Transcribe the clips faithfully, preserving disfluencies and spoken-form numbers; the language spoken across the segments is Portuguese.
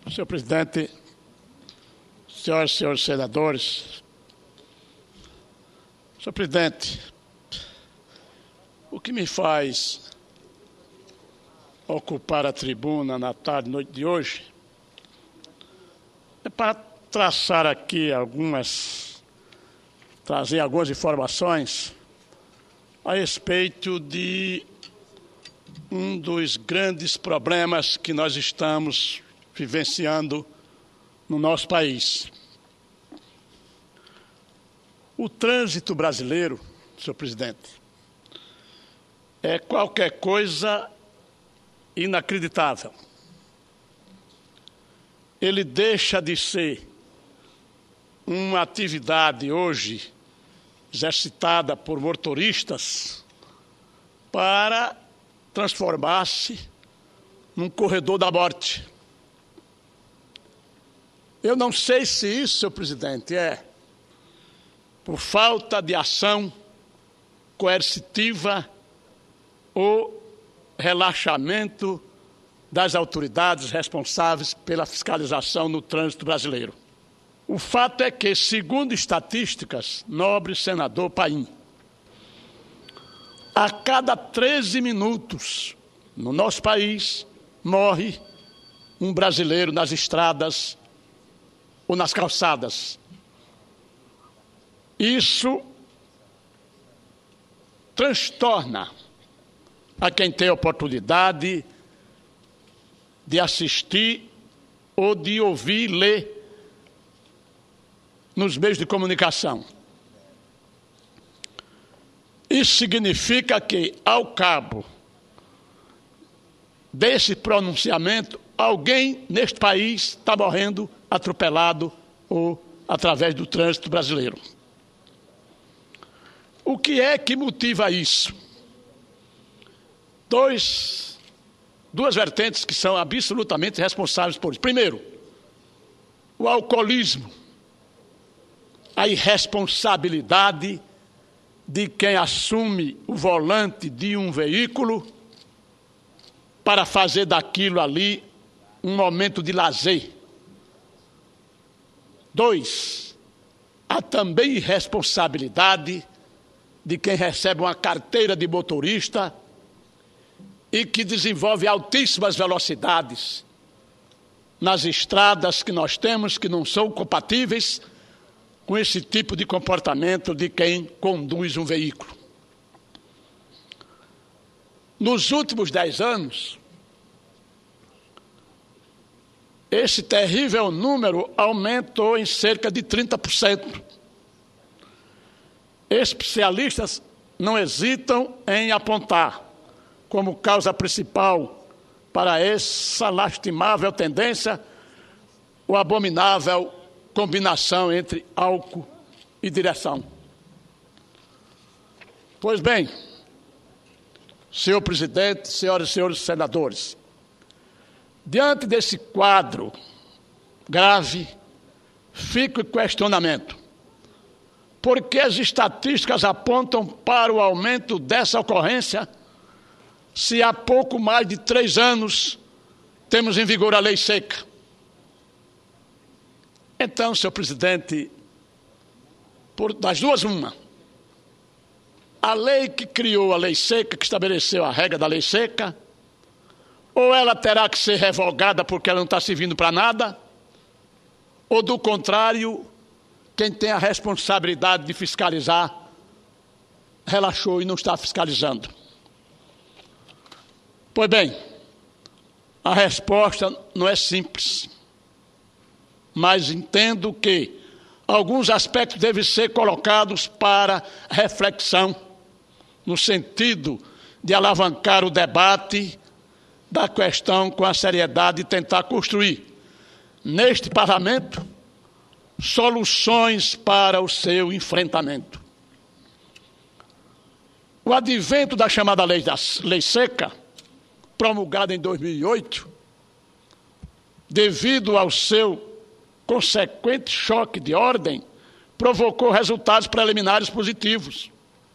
Senhor presidente, senhoras e senhores senadores, senhor presidente, o que me faz ocupar a tribuna na tarde e noite de hoje é para traçar aqui algumas, trazer algumas informações a respeito de um dos grandes problemas que nós estamos vivenciando no nosso país. O trânsito brasileiro, senhor presidente, é qualquer coisa inacreditável. Ele deixa de ser uma atividade hoje exercitada por motoristas para transformar-se num corredor da morte. Eu não sei se isso, senhor presidente, é por falta de ação coercitiva ou relaxamento das autoridades responsáveis pela fiscalização no trânsito brasileiro. O fato é que, segundo estatísticas, nobre senador Paim, a cada treze minutos no nosso país morre um brasileiro nas estradas ou nas calçadas. Isso transtorna a quem tem oportunidade de assistir ou de ouvir, ler nos meios de comunicação. Isso significa que, ao cabo desse pronunciamento, alguém neste país está morrendo atropelado ou através do trânsito brasileiro. O que é que motiva isso? Dois, duas vertentes que são absolutamente responsáveis por isso. Primeiro, o alcoolismo, a irresponsabilidade de quem assume o volante de um veículo para fazer daquilo ali um momento de lazer. Dois, a também irresponsabilidade de quem recebe uma carteira de motorista e que desenvolve altíssimas velocidades nas estradas que nós temos, que não são compatíveis com esse tipo de comportamento de quem conduz um veículo. Nos últimos dez anos, esse terrível número aumentou em cerca de trinta por cento. Especialistas não hesitam em apontar como causa principal para essa lastimável tendência o abominável combinação entre álcool e direção. Pois bem, senhor presidente, senhoras e senhores senadores, diante desse quadro grave, fica o questionamento. Por que as estatísticas apontam para o aumento dessa ocorrência se há pouco mais de três anos temos em vigor a lei seca? Então, senhor presidente, por, das duas, uma. A lei que criou a lei seca, que estabeleceu a regra da lei seca, ou ela terá que ser revogada porque ela não está servindo para nada, ou, do contrário, quem tem a responsabilidade de fiscalizar relaxou e não está fiscalizando. Pois bem, a resposta não é simples, mas entendo que alguns aspectos devem ser colocados para reflexão, no sentido de alavancar o debate da questão com a seriedade e tentar construir, neste parlamento, soluções para o seu enfrentamento. O advento da chamada lei, da lei seca, promulgada em dois mil e oito, devido ao seu consequente choque de ordem, provocou resultados preliminares positivos.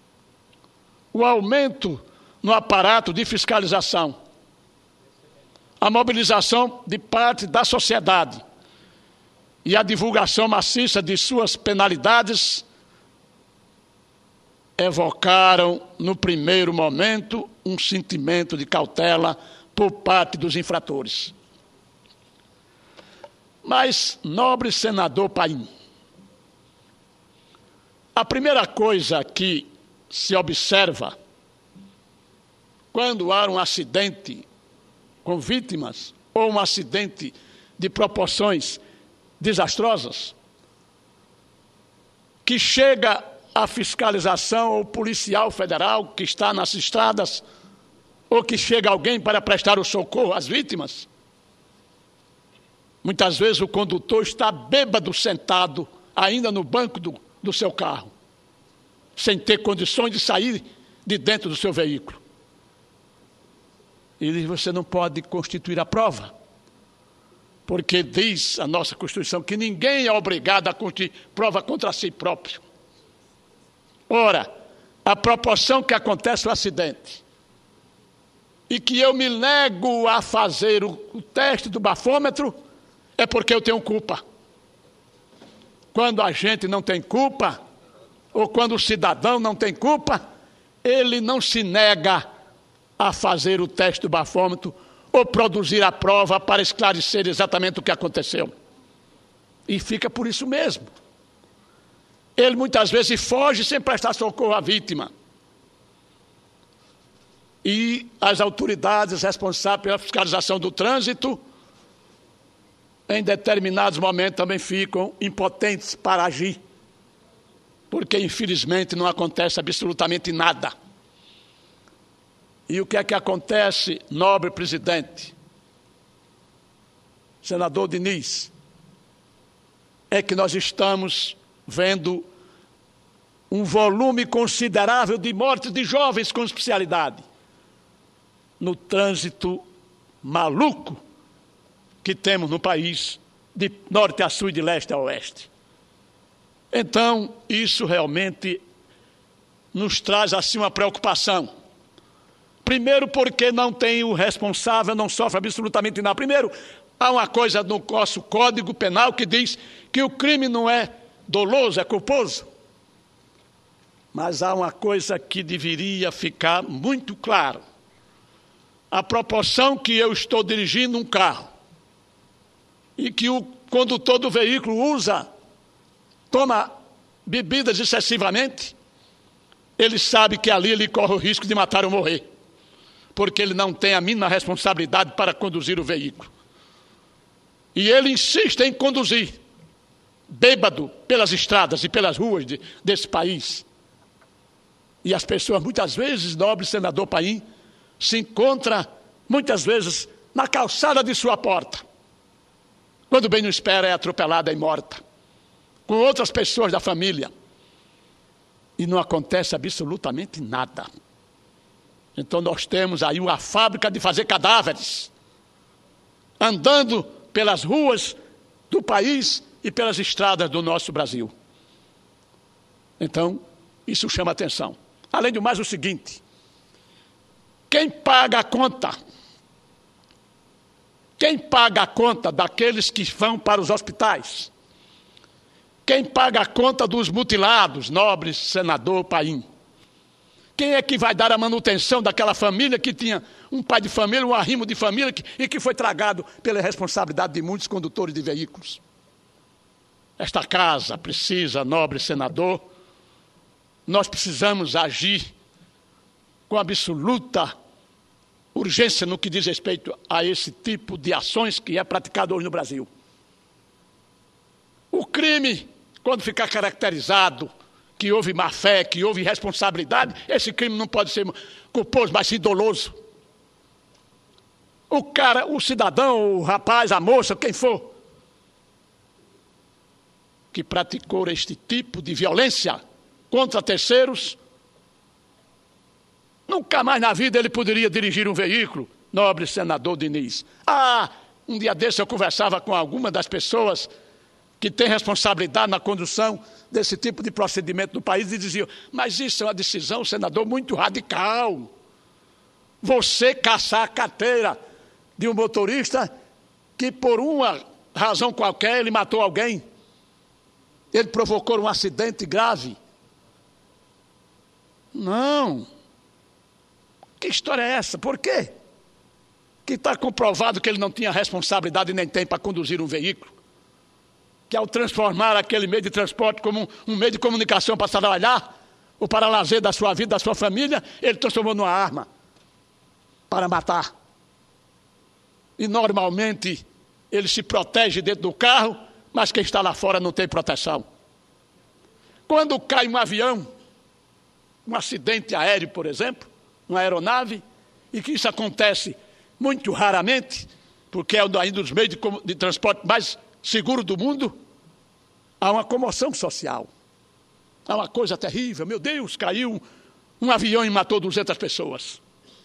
O aumento no aparato de fiscalização, a mobilização de parte da sociedade e a divulgação maciça de suas penalidades evocaram, no primeiro momento, um sentimento de cautela por parte dos infratores. Mas, nobre senador Paim, a primeira coisa que se observa quando há um acidente com vítimas ou um acidente de proporções desastrosas, que chega a fiscalização ou policial federal que está nas estradas, ou que chega alguém para prestar o socorro às vítimas, muitas vezes o condutor está bêbado sentado ainda no banco do, do seu carro, sem ter condições de sair de dentro do seu veículo. E você não pode constituir a prova, porque diz a nossa Constituição que ninguém é obrigado a constituir prova contra si próprio. Ora, a proporção que acontece o acidente e que eu me nego a fazer o, o teste do bafômetro é porque eu tenho culpa. Quando a gente não tem culpa, ou quando o cidadão não tem culpa, ele não se nega a fazer o teste do bafômetro ou produzir a prova para esclarecer exatamente o que aconteceu. E fica por isso mesmo. Ele muitas vezes foge sem prestar socorro à vítima. E as autoridades responsáveis pela fiscalização do trânsito, em determinados momentos, também ficam impotentes para agir, porque infelizmente não acontece absolutamente nada. E o que é que acontece, nobre presidente, senador Diniz, é que nós estamos vendo um volume considerável de mortes de jovens com especialidade no trânsito maluco que temos no país, de norte a sul e de leste a oeste. Então, isso realmente nos traz assim uma preocupação. Primeiro, porque não tem o responsável, não sofre absolutamente nada. Primeiro, há uma coisa no nosso Código Penal que diz que o crime não é doloso, é culposo. Mas há uma coisa que deveria ficar muito claro. A proporção que eu estou dirigindo um carro e que o condutor do veículo usa, toma bebidas excessivamente, ele sabe que ali ele corre o risco de matar ou morrer, porque ele não tem a mínima responsabilidade para conduzir o veículo. E ele insiste em conduzir, bêbado, pelas estradas e pelas ruas de, desse país. E as pessoas, muitas vezes, nobre senador Paim, se encontram, muitas vezes, na calçada de sua porta. Quando bem não espera, é atropelada e morta, com outras pessoas da família. E não acontece absolutamente nada. Então nós temos aí uma fábrica de fazer cadáveres, andando pelas ruas do país e pelas estradas do nosso Brasil. Então, isso chama atenção. Além do mais, o seguinte: quem paga a conta? Quem paga a conta daqueles que vão para os hospitais? Quem paga a conta dos mutilados, nobre senador Paim? Quem é que vai dar a manutenção daquela família que tinha um pai de família, um arrimo de família que, e que foi tragado pela responsabilidade de muitos condutores de veículos? Esta casa precisa, nobre senador, nós precisamos agir com absoluta urgência no que diz respeito a esse tipo de ações que é praticado hoje no Brasil. O crime, quando ficar caracterizado que houve má-fé, que houve irresponsabilidade, esse crime não pode ser culposo, mas sim doloso. O cara, o cidadão, o rapaz, a moça, quem for, que praticou este tipo de violência contra terceiros, nunca mais na vida ele poderia dirigir um veículo, nobre senador Diniz. Ah, um dia desse eu conversava com alguma das pessoas que têm responsabilidade na condução desse tipo de procedimento no país e diziam: mas isso é uma decisão, senador, muito radical. Você caçar a carteira de um motorista que, por uma razão qualquer, ele matou alguém. Ele provocou um acidente grave. Não. Que história é essa? Por quê? Que está comprovado que ele não tinha responsabilidade nem tem para conduzir um veículo. Que ao transformar aquele meio de transporte como um, um meio de comunicação para trabalhar, ou para lazer da sua vida, da sua família, ele transformou numa arma para matar. E normalmente ele se protege dentro do carro, mas quem está lá fora não tem proteção. Quando cai um avião, um acidente aéreo, por exemplo, uma aeronave, e que isso acontece muito raramente, porque é um dos meios de, de transporte mais seguro do mundo, há uma comoção social. Há uma coisa terrível. Meu Deus, caiu um avião e matou duzentas pessoas.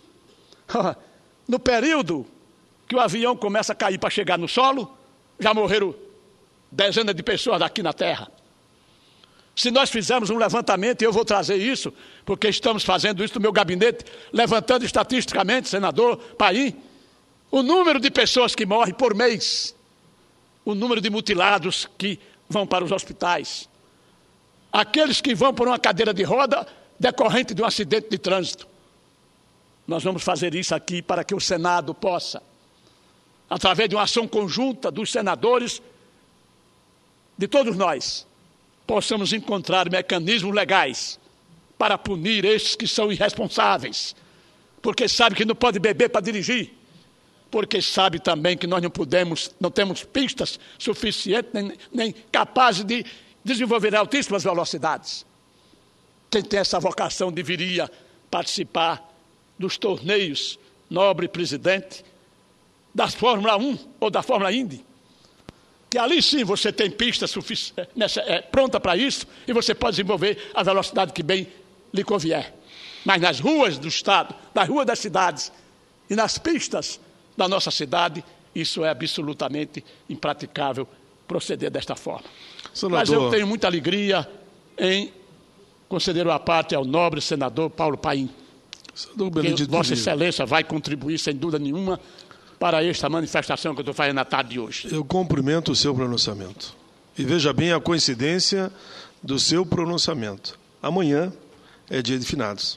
No período que o avião começa a cair para chegar no solo, já morreram dezenas de pessoas daqui na Terra. Se nós fizermos um levantamento, e eu vou trazer isso, porque estamos fazendo isso no meu gabinete, levantando estatisticamente, senador Paim, o número de pessoas que morrem por mês, o número de mutilados que vão para os hospitais, aqueles que vão por uma cadeira de roda decorrente de um acidente de trânsito. Nós vamos fazer isso aqui para que o Senado possa, através de uma ação conjunta dos senadores, de todos nós, possamos encontrar mecanismos legais para punir estes que são irresponsáveis, porque sabe que não pode beber para dirigir, porque sabe também que nós não podemos, não temos pistas suficientes, nem, nem capazes de desenvolver altíssimas velocidades. Quem tem essa vocação deveria participar dos torneios nobre presidente, da Fórmula um ou da Fórmula Indy, que ali sim você tem pista nessa, é, pronta para isso, e você pode desenvolver a velocidade que bem lhe convier. Mas nas ruas do estado, nas ruas das cidades e nas pistas da nossa cidade, isso é absolutamente impraticável proceder desta forma. Senador... Mas eu tenho muita alegria em conceder uma parte ao nobre senador Paulo Paim, que Vossa Excelência vai contribuir, sem dúvida nenhuma, para esta manifestação que eu estou fazendo na tarde de hoje. Eu cumprimento o seu pronunciamento. E veja bem a coincidência do seu pronunciamento. Amanhã é dia de finados.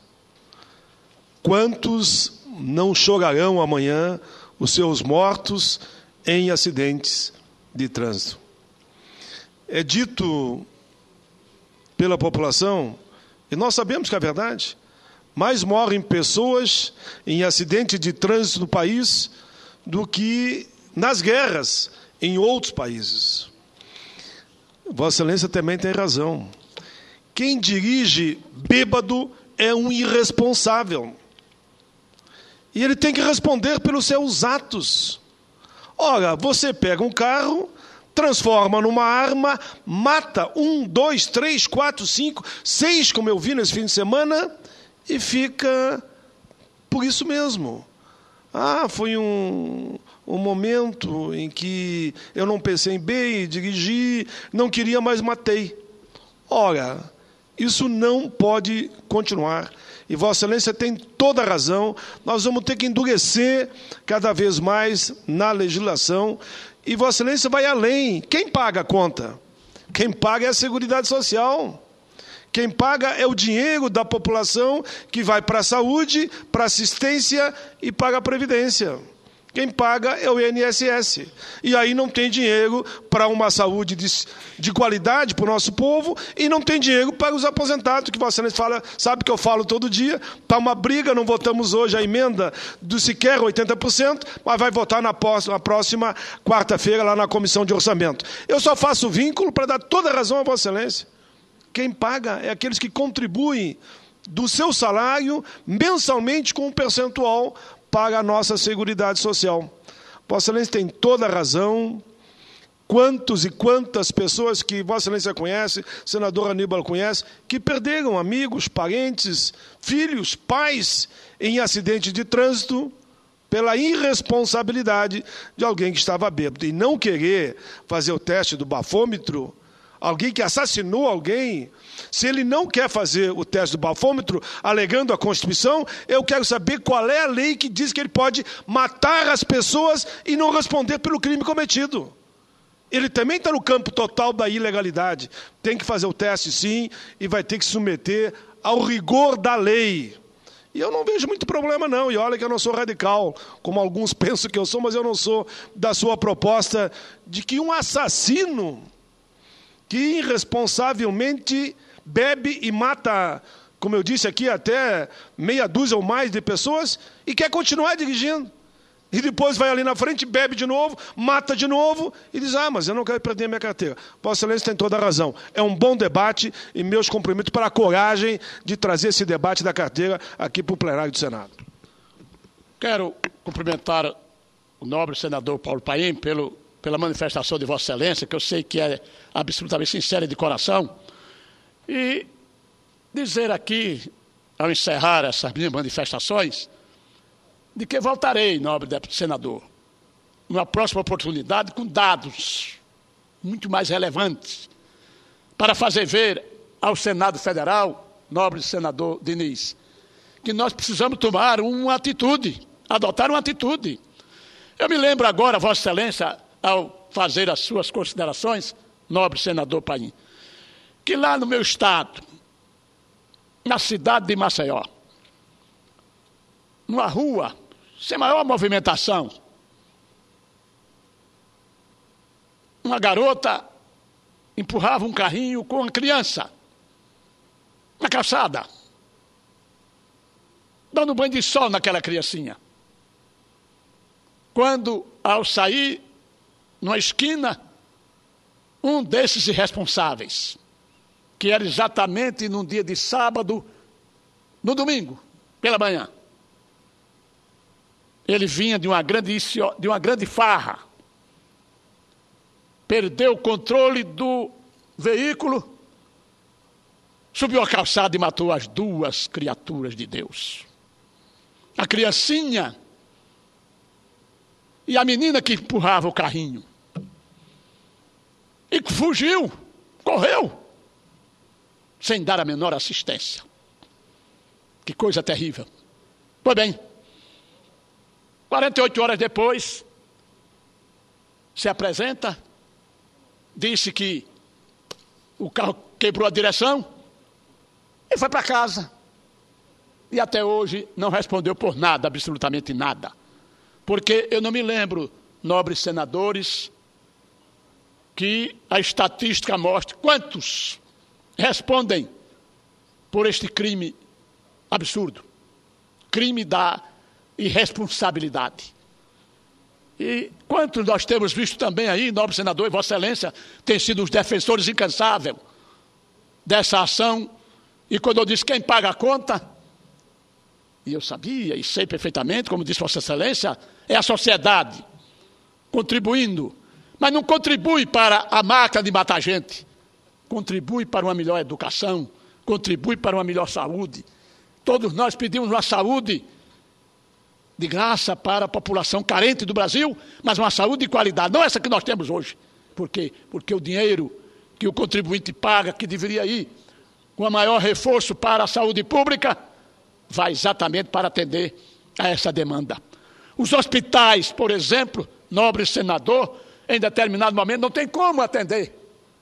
Quantos não chorarão amanhã os seus mortos em acidentes de trânsito? É dito pela população, e nós sabemos que é verdade, mais morrem pessoas em acidente de trânsito no país do que nas guerras em outros países. Vossa Excelência também tem razão. Quem dirige bêbado é um irresponsável. E ele tem que responder pelos seus atos. Ora, você pega um carro, transforma numa arma, mata um, dois, três, quatro, cinco, seis, como eu vi nesse fim de semana, e fica por isso mesmo. Ah, foi um, um momento em que eu não pensei bem, dirigi, não queria, mas matei. Ora, isso não pode continuar. E Vossa Excelência tem toda a razão. Nós vamos ter que endurecer cada vez mais na legislação. E Vossa Excelência vai além. Quem paga a conta? Quem paga é a Seguridade Social. Quem paga é o dinheiro da população que vai para a saúde, para a assistência e para a previdência. Quem paga é o I N S S. E aí não tem dinheiro para uma saúde de, de qualidade para o nosso povo e não tem dinheiro para os aposentados, que Vossa Excelência fala, sabe que eu falo todo dia, está uma briga, não votamos hoje a emenda do sequer oitenta por cento, mas vai votar na próxima, na próxima quarta-feira lá na Comissão de Orçamento. Eu só faço vínculo para dar toda a razão a Vossa Excelência. Quem paga é aqueles que contribuem do seu salário mensalmente com um percentual para a nossa Seguridade Social. Vossa Excelência tem toda a razão. Quantos e quantas pessoas que Vossa Excelência conhece, senador Aníbal conhece, que perderam amigos, parentes, filhos, pais em acidente de trânsito pela irresponsabilidade de alguém que estava bêbado. E não querer fazer o teste do bafômetro, alguém que assassinou alguém, se ele não quer fazer o teste do bafômetro, alegando a Constituição, eu quero saber qual é a lei que diz que ele pode matar as pessoas e não responder pelo crime cometido. Ele também está no campo total da ilegalidade. Tem que fazer o teste, sim, e vai ter que se submeter ao rigor da lei. E eu não vejo muito problema, não. E olha que eu não sou radical, como alguns pensam que eu sou, mas eu não sou da sua proposta de que um assassino que irresponsavelmente bebe e mata, como eu disse aqui, até meia dúzia ou mais de pessoas, e quer continuar dirigindo. E depois vai ali na frente, bebe de novo, mata de novo, e diz, ah, mas eu não quero perder minha carteira. Vossa Excelência tem toda a razão. É um bom debate, e meus cumprimentos para a coragem de trazer esse debate da carteira aqui para o plenário do Senado. Quero cumprimentar o nobre senador Paulo Paim pelo, pela manifestação de Vossa Excelência, que eu sei que é absolutamente sincera de coração, e dizer aqui, ao encerrar essas minhas manifestações, de que voltarei, nobre senador, numa próxima oportunidade, com dados muito mais relevantes, para fazer ver ao Senado Federal, nobre senador Diniz, que nós precisamos tomar uma atitude, adotar uma atitude. Eu me lembro agora, Vossa Excelência, ao fazer as suas considerações, nobre senador Paim, que lá no meu estado, na cidade de Maceió, numa rua sem maior movimentação, uma garota empurrava um carrinho com uma criança na calçada, dando banho de sol naquela criancinha. Quando, ao sair numa esquina, um desses irresponsáveis, que era exatamente num dia de sábado, no domingo, pela manhã, ele vinha de uma grande, de uma grande farra, perdeu o controle do veículo, subiu a calçada e matou as duas criaturas de Deus. A criancinha e a menina que empurrava o carrinho. E fugiu, correu, sem dar a menor assistência. Que coisa terrível. Pois bem, quarenta e oito horas depois, se apresenta, disse que o carro quebrou a direção e foi para casa. E até hoje não respondeu por nada, absolutamente nada. Porque eu não me lembro, nobres senadores, que a estatística mostre quantos respondem por este crime absurdo. Crime da irresponsabilidade. E quantos nós temos visto também aí, nobre senador e Vossa Excelência, tem sido os defensores incansáveis dessa ação. E quando eu disse quem paga a conta, e eu sabia e sei perfeitamente, como disse Vossa Excelência, é a sociedade contribuindo, mas não contribui para a máquina de matar gente, contribui para uma melhor educação, contribui para uma melhor saúde. Todos nós pedimos uma saúde de graça para a população carente do Brasil, mas uma saúde de qualidade, não essa que nós temos hoje. Por quê? Porque o dinheiro que o contribuinte paga, que deveria ir com a maior reforço para a saúde pública, vai exatamente para atender a essa demanda. Os hospitais, por exemplo, nobre senador, em determinado momento não tem como atender.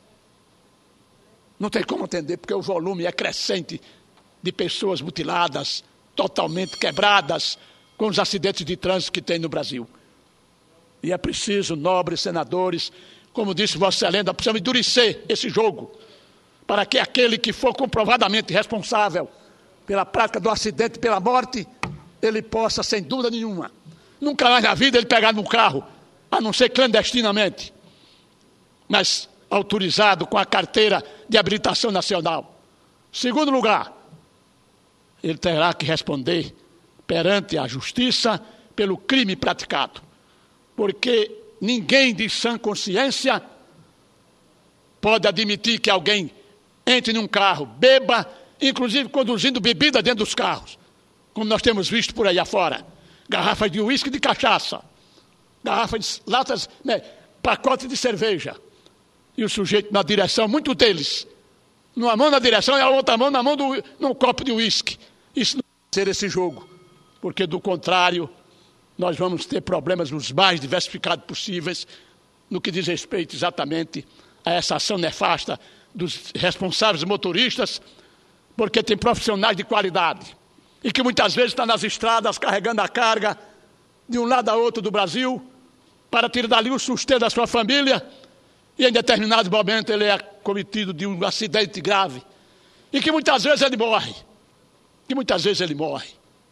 Não tem como atender, porque o volume é crescente de pessoas mutiladas, totalmente quebradas, com os acidentes de trânsito que tem no Brasil. E é preciso, nobres senadores, como disse Vossa Excelência, nós precisamos endurecer esse jogo, para que aquele que for comprovadamente responsável pela prática do acidente, pela morte, ele possa, sem dúvida nenhuma, nunca mais na vida ele pegar num carro, a não ser clandestinamente, mas autorizado com a carteira de habilitação nacional. Segundo lugar, ele terá que responder perante a justiça pelo crime praticado, porque ninguém de sã consciência pode admitir que alguém entre num carro, beba, inclusive conduzindo bebida dentro dos carros, como nós temos visto por aí afora, garrafas de uísque e de cachaça, garrafas de latas, né, pacotes de cerveja, e o sujeito na direção, muitos deles, numa mão na direção e a outra mão na mão do, num copo de uísque. Isso não vai ser esse jogo, porque do contrário, nós vamos ter problemas os mais diversificados possíveis no que diz respeito exatamente a essa ação nefasta dos responsáveis motoristas, porque tem profissionais de qualidade e que muitas vezes estão nas estradas carregando a carga de um lado a outro do Brasil para tirar dali o sustento da sua família, e em determinado momento ele é cometido de um acidente grave e que muitas vezes ele morre, que muitas vezes ele morre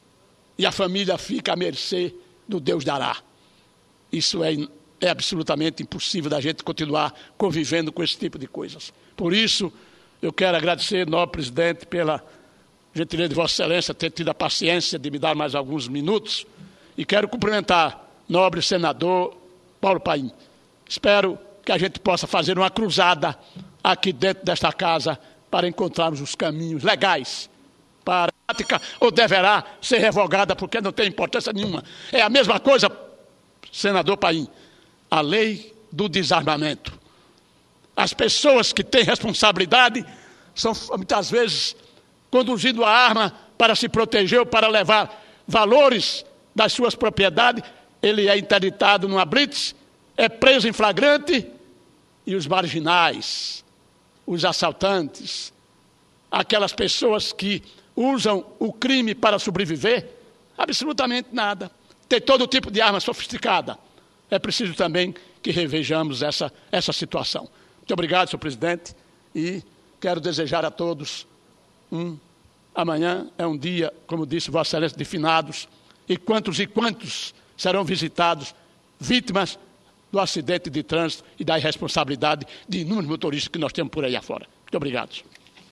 e a família fica à mercê do Deus dará. Isso é, é absolutamente impossível da gente continuar convivendo com esse tipo de coisas. Por isso, eu quero agradecer, nobre presidente, pela gentileza de Vossa Excelência ter tido a paciência de me dar mais alguns minutos, e quero cumprimentar nobre senador Paulo Paim. Espero que a gente possa fazer uma cruzada aqui dentro desta casa para encontrarmos os caminhos legais para a prática, ou deverá ser revogada porque não tem importância nenhuma. É a mesma coisa, senador Paim, a lei do desarmamento. As pessoas que têm responsabilidade são muitas vezes conduzindo a arma para se proteger ou para levar valores das suas propriedades. Ele é interditado numa blitz, é preso em flagrante, e os marginais, os assaltantes, aquelas pessoas que usam o crime para sobreviver, absolutamente nada. Tem todo tipo de arma sofisticada. É preciso também que revejamos essa, essa situação. Muito obrigado, senhor presidente, e quero desejar a todos um... Amanhã é um dia, como disse Vossa Excelência, de finados, e quantos e quantos serão visitados, vítimas do acidente de trânsito e da irresponsabilidade de inúmeros motoristas que nós temos por aí afora. Muito obrigado.